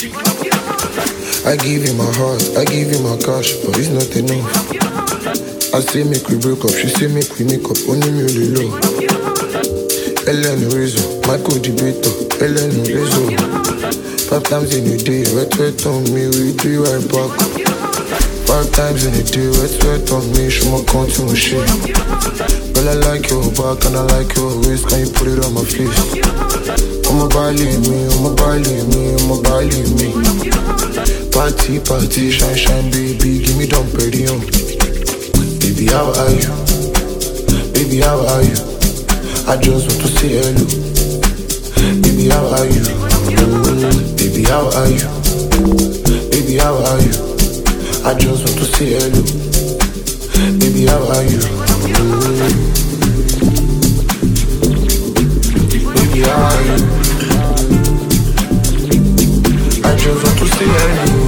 I give you my heart, I give you my cash, but it's not enough. I say make we break up, she say make we make up, only me only low. Ellen Rizzo, my co-debater, Ellen Rizzo. 5 times in a day, wet on me, we do right back. 5 times in a day, wet on me, show my count to my shit. Well, I like your back and I like your waist, can you put it on my face? I'ma believe me, I'ma believe me, I'ma believe me. Party, party, shine, shine, baby, give me dumb pretty on. Baby, how are you? Baby, how are you? I just want to say hello. Baby, how are you? Baby, how are you? Baby, how are you? I just want to say hello. Baby, how are you? Baby, how are you? I just want to say hello.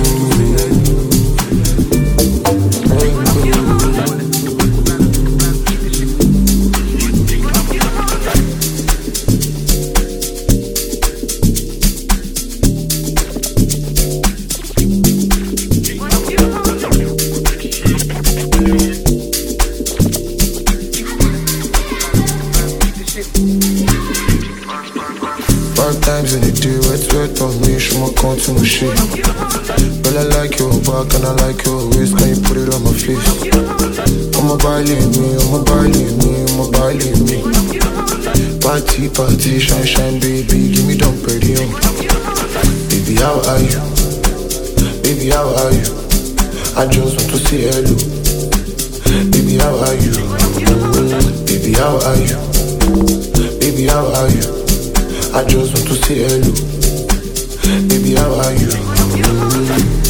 5 times in a day, wet on me, show my count to my shit. Well, I like your back and I like your waist, can you put it on my face? I'ma believe me, I'ma believe me, I'ma believe me. Party, party, shine, shine, baby, give me dumb pretty on. Baby, how are you? Baby, how are you? I just want to say hello. Baby, how are you? Baby, how are you? Baby, how are you? I just want to say hello. Baby, how are you?